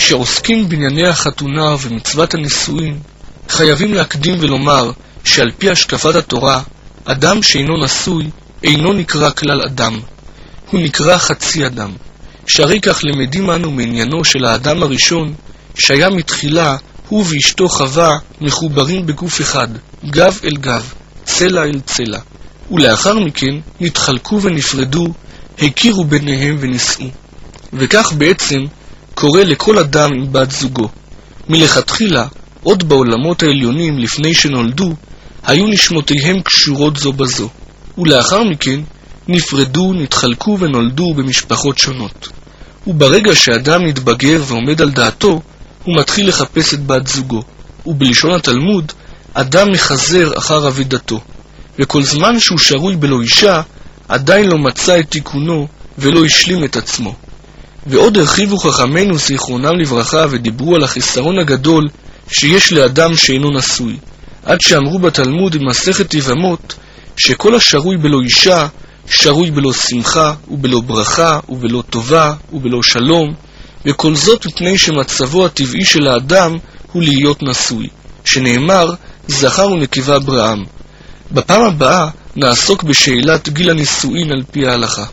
כשעוסקים בענייני החתונה ומצוות הנישואין, חייבים להקדים ולומר שעל פי השקפת התורה, אדם שאינו נשוי אינו נקרא כלל אדם, הוא נקרא חצי אדם. שהרי כך למדים אנו מעניינו של האדם הראשון, שהיה מתחילה הוא ואשתו חווה מחוברים בגוף אחד, גב אל גב, צלע אל צלע, ולאחר מכן נתחלקו ונפרדו, הכירו ביניהם ונישאו. וכך בעצם קורה לכל אדם עם בת זוגו. מלכתחילה, עוד בעולמות העליונים לפני שנולדו, היו נשמותיהם קשורות זו בזו, ולאחר מכן נפרדו, נתחלקו ונולדו במשפחות שונות. וברגע שאדם מתבגר ועומד על דעתו, הוא מתחיל לחפש את בת זוגו, ובלשון התלמוד, אדם מחזר אחר אבידתו, וכל זמן שהוא שרוי בלא אישה, עדיין לא מצא את תיקונו ולא השלים את עצמו. ועוד הרחיבו חכמינו זיכרונם לברכה ודיברו על החיסרון הגדול שיש לאדם שאינו נשוי, עד שאמרו בתלמוד במסכת יבמות שכל השרוי בלא אישה שרוי בלא שמחה ובלא ברכה ובלא טובה ובלא שלום, וכל זאת מפני שמצבו הטבעי של האדם הוא להיות נשוי, שנאמר זכר ונקבה בראם. בפעם הבאה נעסוק בשאלת גיל הנישואין על פי ההלכה.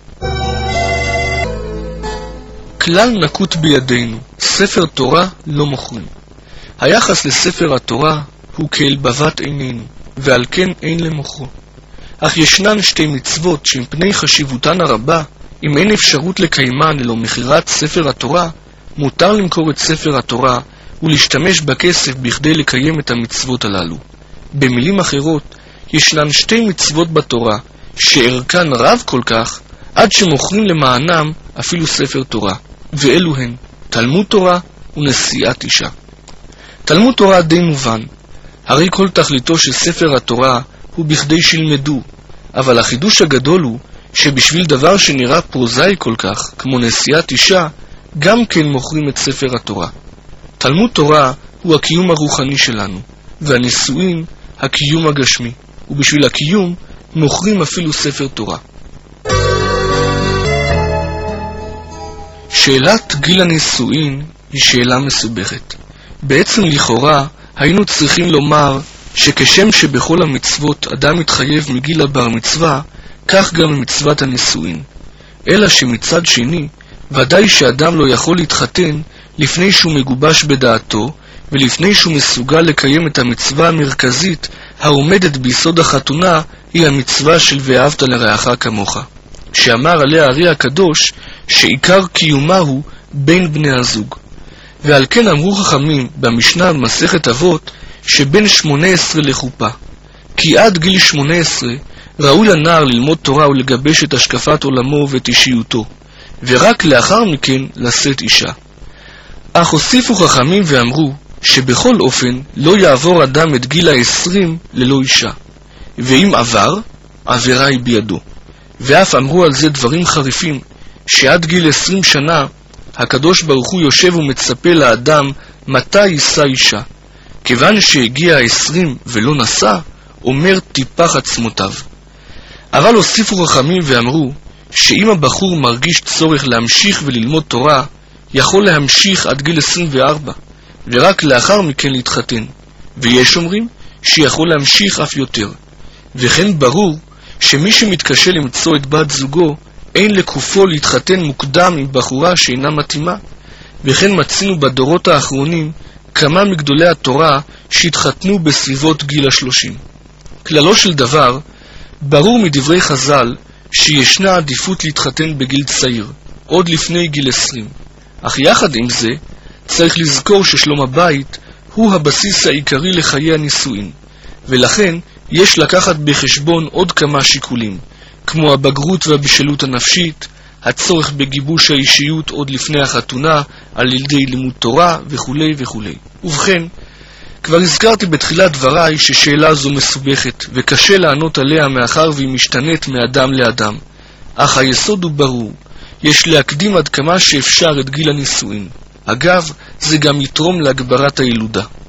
כלל נקוט בידינו, ספר תורה לא מוכרים. היחס לספר התורה הוא כאל בבת עינינו, ועל כן אין למוכרו. אך ישנן שתי מצוות שמפני חשיבותן הרבה, אם אין אפשרות לקיימן ללא מכירת ספר התורה, מותר למכור את ספר התורה ולהשתמש בכסף בכדי לקיים את המצוות הללו. במילים אחרות, ישנן שתי מצוות בתורה שערכן רב כל כך עד שמוכרים למענם אפילו ספר תורה, ואלו הן תלמוד תורה ונשיאת אישה. תלמוד תורה די מובן, הרי כל תכליתו של ספר התורה הוא בכדי שילמדו, אבל החידוש הגדול הוא שבשביל דבר שנראה פרוזאי כל כך, כמו נשיאת אישה, גם כן מוכרים את ספר התורה. תלמוד תורה הוא הקיום הרוחני שלנו, והנישואין הקיום הגשמי, ובשביל הקיום מוכרים אפילו ספר תורה. שאלת גיל הנישואין היא שאלה מסובכת. בעצם לכאורה היינו צריכים לומר שכשם שבכל המצוות אדם מתחייב מגיל הבר מצווה, כך גם מצוות הנישואין. אלא שמצד שני, ודאי שאדם לא יכול להתחתן לפני שהוא מגובש בדעתו, ולפני שהוא מסוגל לקיים את המצווה המרכזית העומדת ביסוד החתונה, היא המצווה של ואהבת לרעך כמוך, שאמר עליה הארי הקדוש שעיקר קיומה הוא בין בני הזוג. ועל כן אמרו חכמים במשנה במסכת אבות שבין 18 לחופה, כי עד גיל 18 ראוי לנער ללמוד תורה ולגבש את השקפת עולמו ואת אישיותו, ורק לאחר מכן לשאת אישה. אך הוסיפו חכמים ואמרו שבכל אופן לא יעבור אדם את גיל 20 ללא אישה, ואם עבר, עבירה היא בידו. ואף אמרו על זה דברים חריפים, שעד גיל 20 שנה הקדוש ברוך הוא יושב ומצפה לאדם מתי יישא אישה. כיוון שהגיע 20 ולא נשא, אומר טיפח עצמותיו. אבל הוסיפו חכמים ואמרו שאם הבחור מרגיש צורך להמשיך וללמוד תורה, יכול להמשיך עד גיל 24, ורק לאחר מכן להתחתן. ויש אומרים שיכול להמשיך אף יותר. וכן ברור שמי שמתקשה למצוא את בת זוגו, אין לקופו להתחתן מוקדם עם בחורה שאינה מתאימה. וכן מצינו בדורות האחרונים כמה מגדולי התורה שהתחתנו בסביבות גיל 30. כללו של דבר, ברור מדברי חז"ל שישנה עדיפות להתחתן בגיל צעיר, עוד לפני גיל 20. אך יחד עם זה, צריך לזכור ששלום הבית הוא הבסיס העיקרי לחיי הנישואין, ולכן יש לקחת בחשבון עוד כמה שיקולים, כמו הבגרות והבשלות הנפשית, הצורך בגיבוש האישיות עוד לפני החתונה, על ידי לימוד תורה וכו' וכו'. ובכן, כבר הזכרתי בתחילת דבריי ששאלה זו מסובכת, וקשה לענות עליה מאחר והיא משתנית מאדם לאדם. אך היסוד הוא ברור, יש להקדים עד כמה שאפשר את גיל הנישואין. אגב, זה גם יתרום להגברת הילודה.